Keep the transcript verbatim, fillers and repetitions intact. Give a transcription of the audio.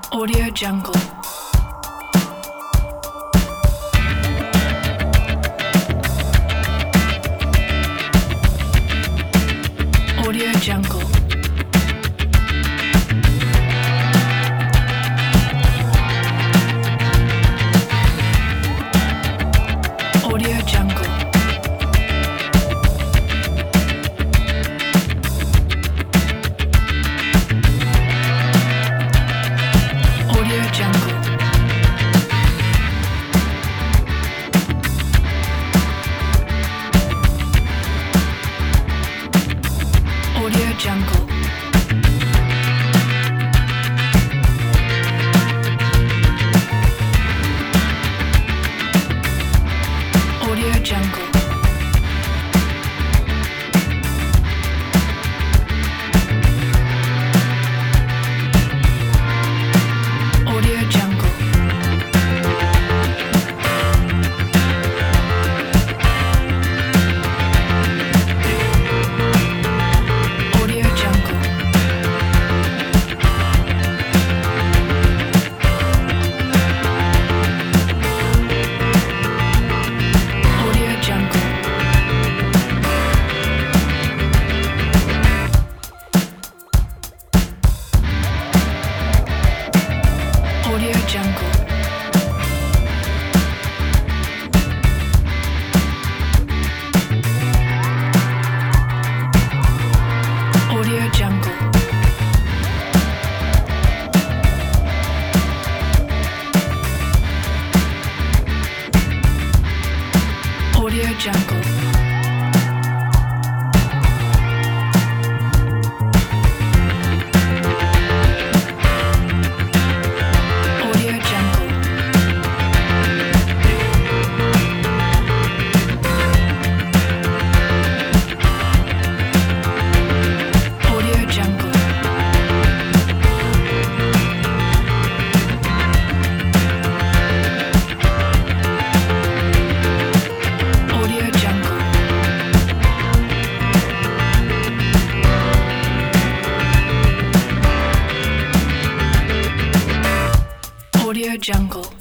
Audio Jungle. Audio Jungle. Audio Jungle. Audio Jungle. Audio Jungle. Audio Jungle. Audio Jungle. Audio Jungle. Audio Jungle. Audio Jungle. Audio Jungle. Audio Jungle. Audio Jungle. Audio Jungle. Audio Jungle. Audio Jungle.